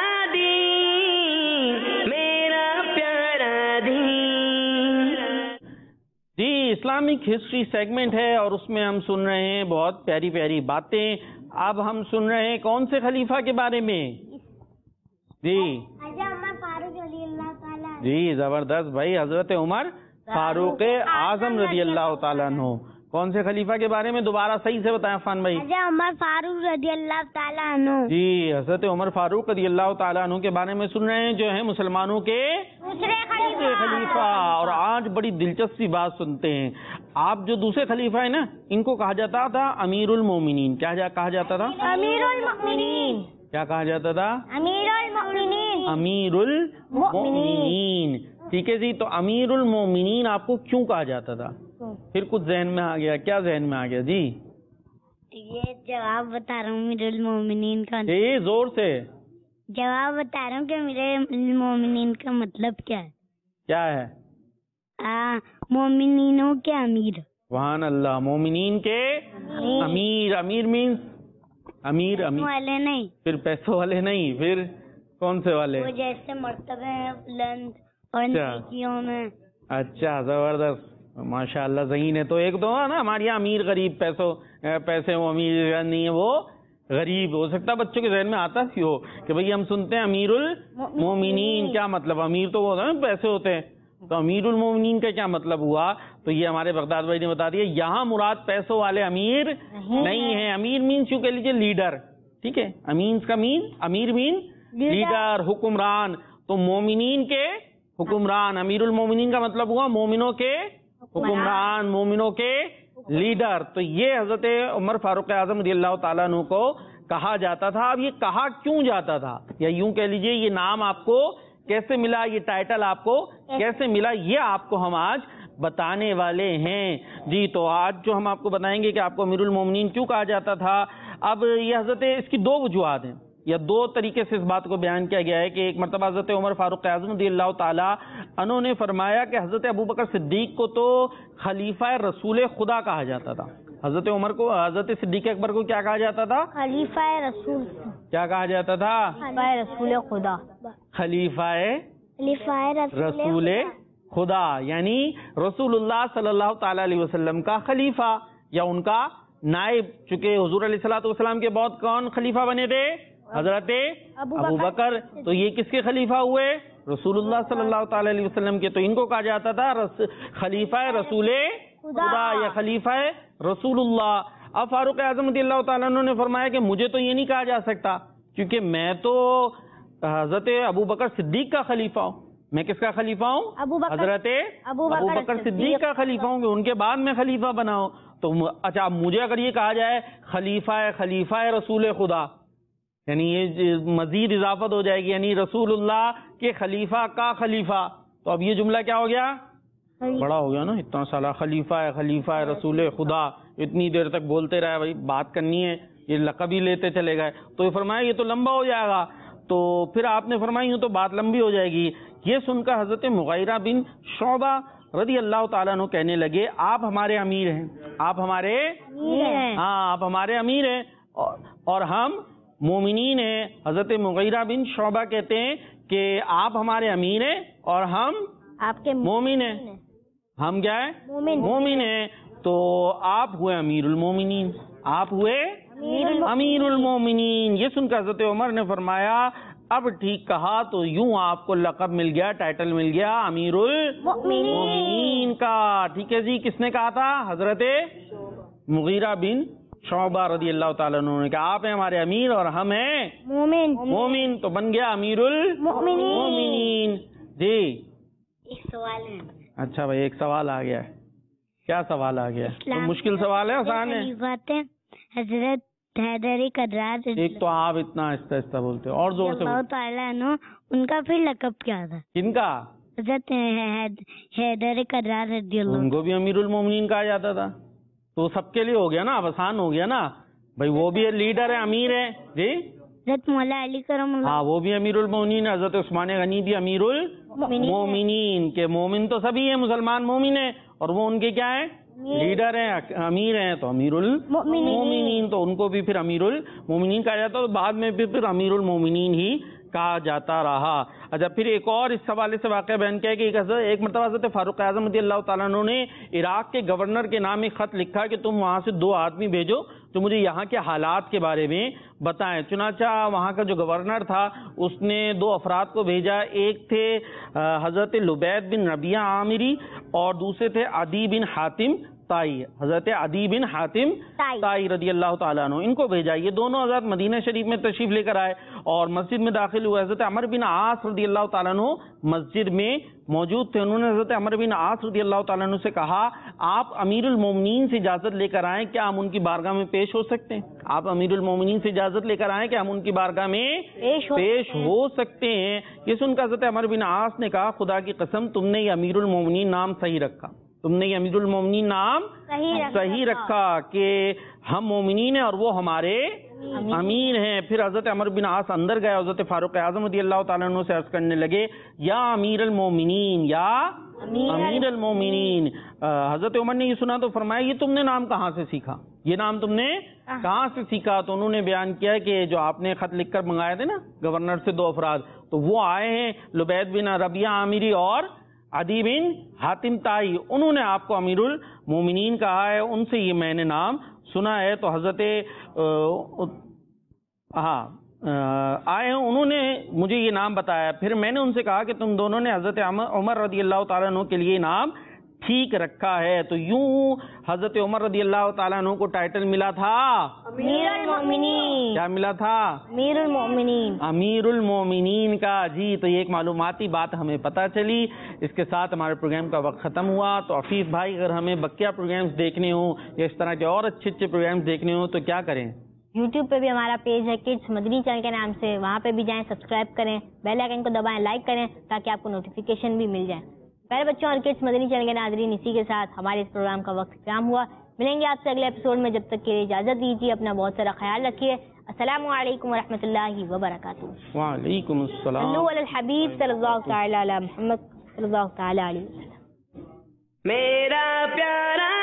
دین, میرا پیارا دین. جی اسلامک ہسٹری سیگمنٹ ہے اور اس میں ہم سن رہے ہیں بہت پیاری پیاری باتیں. اب ہم سن رہے ہیں کون سے خلیفہ کے بارے میں؟ جی فاروق رضی اللہ تعالیٰ. جی زبردست بھائی, حضرت عمر فاروق اعظم رضی اللہ تعالیٰ عنہ. کون سے خلیفہ کے بارے میں؟ دوبارہ صحیح سے بتائیں عفان بھائی. عمر فاروق رضی اللہ تعالیٰ عنہ. جی حضرت عمر فاروق رضی اللہ تعالیٰ عنہ کے بارے میں سن رہے ہیں, جو ہیں مسلمانوں کے دوسرے خلیفہ. اور آج بڑی دلچسپ بات سنتے ہیں. آپ جو دوسرے خلیفہ ہیں نا, ان کو کہا جاتا تھا امیر المومنین. کیا کہا جاتا تھا؟ امیر المؤمنین. کیا کہا جاتا تھا؟ امیر المؤمنین. امیر المؤمنین. ٹھیک ہے جی, تو امیر المومنین آپ کو کیوں کہا جاتا تھا؟ پھر کچھ ذہن میں آ گیا. کیا ذہن میں آ گیا؟ جی یہ جواب بتا رہا ہوں امیر المومنین کا. جی زور سے جواب بتا رہا ہوں کہ امیر المومنین کا مطلب کیا ہے. کیا ہے؟ مومنینوں کے امیر. سبحان اللہ, مومنین کے امیر. امیر مینس امیر والے نہیں, پھر پیسوں والے نہیں, پھر کون سے والے؟ وہ جیسے مرتبے ہیں بلند اور نیکیوں میں. اچھا زبردست, ماشاء اللہ ذہین ہے. تو ایک تو ہے نا ہمارے یہاں امیر غریب, پیسے وہ امیر نہیں ہے, وہ غریب. ہو سکتا ہے بچوں کے ذہن میں آتا بھی ہو کہ بھئی ہم سنتے ہیں امیر المومنین, کیا مطلب؟ امیر تو وہ ہوتا ہے پیسے ہوتے ہیں, تو امیر المومنین کا کیا مطلب ہوا؟ تو یہ ہمارے بغداد بھائی نے بتا دیا، یہاں مراد پیسوں والے امیر نہیں ہیں. امیر مینس یوں کہہ لیجیے لیڈر، ٹھیک ہے؟ امیر مین لیڈر، حکمران. تو مومنین کے حکمران، امیر المومنین کا مطلب ہوا مومنوں کے حکمران، مومنوں کے لیڈر. تو یہ حضرت عمر فاروق اعظم رضی اللہ تعالیٰ عنہ کو کہا جاتا تھا. اب یہ کہا کیوں جاتا تھا، یا یوں کہہ لیجئے یہ نام آپ کو کیسے ملا، یہ ٹائٹل آپ کو کیسے ملا، یہ آپ کو ہم آج بتانے والے ہیں. جی تو آج جو ہم آپ کو بتائیں گے کہ آپ کو امیر المومنین کیوں کہا جاتا تھا. اب یہ حضرت اس کی دو وجوہات ہیں، یا دو طریقے سے اس بات کو بیان کیا گیا ہے کہ ایک مرتبہ حضرت عمر فاروق اعظم رضی اللہ تعالیٰ عنہ نے فرمایا کہ حضرت ابوبکر صدیق کو تو خلیفہ رسول خدا کہا جاتا تھا. حضرت عمر کو، حضرت صدیق اکبر کو کیا کہا جاتا تھا؟ خلیفہ رسول. کیا کہا جاتا تھا؟ خلیفہ رسول خدا. خلیفہ رسول خدا، یعنی رسول اللہ صلی اللہ تعالی علیہ وسلم کا خلیفہ یا ان کا نائب. چونکہ حضور علیہ الصلوۃ والسلام کے بعد کون خلیفہ بنے تھے؟ حضرت ابو بکر. تو یہ کس کے خلیفہ ہوئے؟ رسول اللہ صلی اللہ تعالی علیہ وسلم کے. تو ان کو کہا جاتا تھا خلیفہ رسول خدا یا خلیفہ رسول اللہ. اب فاروق اعظم رضی اللہ تعالیٰ عنہ نے فرمایا کہ مجھے تو یہ نہیں کہا جا سکتا، کیونکہ میں تو حضرت ابو بکر صدیق کا خلیفہ ہوں. میں کس کا خلیفہ ہوں؟ حضرت ابو بکر صدیق کا خلیفہ ہوں، کہ ان کے بعد میں خلیفہ بنا ہوں. تو اچھا مجھے اگر یہ کہا جائے خلیفہ رسول خدا، یعنی یہ مزید اضافت ہو جائے گی، یعنی رسول اللہ کے خلیفہ کا خلیفہ. تو اب یہ جملہ کیا ہو گیا؟ بڑا ہو گیا نا. اتنا سالہ خلیفہ رسول خدا، اتنی دیر تک بولتے رہے بھائی، بات کرنی ہے، یہ لقب ہی لیتے چلے گئے. تو یہ فرمایا یہ تو لمبا ہو جائے گا. تو پھر آپ نے فرمایا یوں تو بات لمبی ہو جائے گی. یہ سن کر حضرت مغیرہ بن شعبہ رضی اللہ تعالیٰ عنہ کہنے لگے آپ ہمارے امیر ہیں، آپ ہمارے امیر ہیں اور ہم مومنین ہیں. حضرت مغیرہ بن شعبہ کہتے ہیں کہ آپ ہمارے امیر ہیں اور ہم آپ کے مومن ہیں. ہم کیا ہے؟ مومن ہیں. تو آپ ہوئے امیر المومنین، آپ ہوئے امیر المومنین. یہ سن کر حضرت عمر نے فرمایا اب ٹھیک کہا. تو یوں آپ کو لقب مل گیا، ٹائٹل مل گیا امیر المومنین کا. ٹھیک ہے جی. کس نے کہا تھا؟ حضرت مغیرہ بن شعبہ رضی اللہ تعالیٰ عنہ نے کہا آپ ہیں ہمارے امیر اور ہم ہیں مومن. تو بن گیا امیر المومنین. جی ایک سوال ہے. اچھا بھائی ایک سوال آ گیا ہے. کیا سوال آ گیا؟ تو مشکل سوال ہے آسان ہے؟ حضرت حیدر کرار ایک تو آپ اتنا آہستہ آہستہ بولتے اور زور سے ان کا پھر لقب کیا تھا؟ کن کا؟ حضرت حیدر کرار رضی اللہ. ان کو بھی امیر المومنین کہا جاتا تھا. تو سب کے لیے ہو گیا نا، اب آسان ہو گیا نا بھائی. وہ بھی لیڈر ہے، امیر ہے. جی حضرت مولا علی کرم اللہ، ہاں وہ بھی امیر المومنین. حضرت عثمان غنی بھی امیر المومنین. کے مومن تو سبھی ہیں، مسلمان مومن ہیں، اور وہ ان کے کیا ہیں؟ لیڈر ہیں، امیر ہیں. تو امیر المومنین، تو ان کو بھی پھر امیر المومنین کہا جاتا. تو بعد میں بھی پھر امیر المومنین ہی کہا جاتا رہا. اچھا پھر ایک اور اس حوالے سے واقعہ بیان کیا کہ ایک مرتبہ حضرت فاروق اعظم رضی اللہ تعالیٰ عنہ نے عراق کے گورنر کے نام ایک خط لکھا کہ تم وہاں سے 2 آدمی بھیجو جو مجھے یہاں کے حالات کے بارے میں بتائیں. چنانچہ وہاں کا جو گورنر تھا اس نے 2 افراد کو بھیجا. ایک تھے حضرت لبید بن ربیعہ عامری اور دوسرے تھے عدی بن حاتم طائی. حضرت عدی بن حاتم طائی رضی اللہ تعالیٰ عنہ ان کو بھیجا. یہ دونوں حضرت مدینہ شریف میں تشریف لے کر آئے اور مسجد میں داخل ہوئے. حضرت عمر بن عاص رضی اللہ تعالیٰ عنہ مسجد میں موجود تھے. انہوں نے حضرت عمر بن عاص رضی اللہ تعالیٰ عنہ سے کہا آپ امیر المومنین سے اجازت لے کر آئیں، کیا ہم ان کی بارگاہ میں پیش ہو سکتے ہیں؟ آپ امیر المومنین سے اجازت لے کر آئیں کہ ہم ان کی بارگاہ میں پیش ہو سکتے ہیں. یہ سن کر حضرت عمر بن عاص نے کہا خدا کی قسم تم نے یہ امیر المومنین نام صحیح رکھا، تم نے یہ امیر المومنین نام صحیح رکھا کہ ہم مومنین ہیں اور وہ ہمارے امیر ہیں. پھر حضرت عمر بن عاص اندر گئے، حضرت فاروق اعظم رضی اللہ تعالیٰ عنہ سے عرض کرنے لگے یا امیر المومنین، یا امیر المومنین. حضرت عمر نے یہ سنا تو فرمایا یہ تم نے نام کہاں سے سیکھا، یہ نام تم نے کہاں سے سیکھا؟ تو انہوں نے بیان کیا کہ جو آپ نے خط لکھ کر منگائے تھے نا گورنر سے 2 افراد، تو وہ آئے ہیں لبید بن ربیعہ عامری اور عدی بن حاتم طائی. انہوں نے آپ کو امیر المومنین کہا ہے، ان سے یہ میں نے نام سنا ہے. تو حضرت آئے ہیں، انہوں نے مجھے یہ نام بتایا. پھر میں نے ان سے کہا کہ تم دونوں نے حضرت عمر رضی اللہ تعالیٰ عنہ کے لیے نام ٹھیک رکھا ہے. تو یوں حضرت عمر رضی اللہ تعالیٰ عنہ کو ٹائٹل ملا تھا امیر المومنین. کیا ملا تھا؟ امیر المومنین. امیر المومنین کا. جی تو یہ ایک معلوماتی بات ہمیں پتہ چلی. اس کے ساتھ ہمارے پروگرام کا وقت ختم ہوا. تو عفیف بھائی اگر ہمیں بقیہ پروگرامز دیکھنے ہوں یا اس طرح کے اور اچھے اچھے پروگرامز دیکھنے ہوں تو کیا کریں؟ یوٹیوب پہ بھی ہمارا پیج ہے کڈس مدنی چینل کے نام سے، وہاں پہ بھی جائیں، سبسکرائب کریں، بیل آئیکن کو دبائیں، لائک کریں تاکہ آپ کو نوٹیفیکیشن بھی مل جائے. پیارے بچوں اور کڈس مدنی چینل کے ناظرین، اسی کے ساتھ ہمارے اس پروگرام کا وقت اختتام ہوا. ملیں گے آپ سے اگلے ایپیسوڈ میں. جب تک کے لیے اجازت دیجیے. اپنا بہت سارا خیال رکھیے. السلام علیکم ورحمۃ اللہ وبرکاتہ. وعلیکم السلام. صلو علی الحبیب صلی اللہ تعالی علی محمد صلی اللہ تعالی علیہ وسلم. میرا پیارا